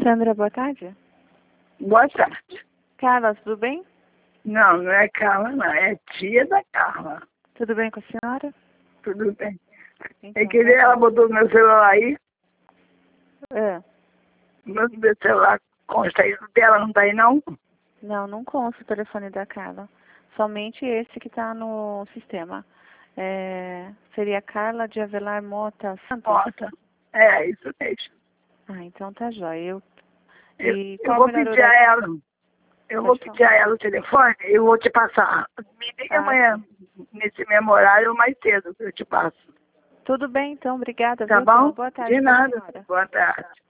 Sandra, boa tarde. Boa tarde. Carla, tudo bem? Não, não é Carla, não. É tia da Carla. Tudo bem com a senhora? Tudo bem. Então, É que ela botou meu celular aí. É. Meu celular consta aí dela, não tá aí não? Não, não consta o telefone da Carla. Somente esse que está no sistema. Seria Carla de Avelar Mota Santos? Mota. É, isso mesmo. Ah, então tá jóia. Eu Qual o vou melhor pedir a horário? ela. Eu vou pedir a ela o telefone e eu vou te passar. Me liga amanhã, nesse mesmo horário ou mais cedo, que eu te passo. Tudo bem, então. Obrigada, Tá viu? Tenha uma bom? boa tarde De pra nada. senhora. Boa tarde.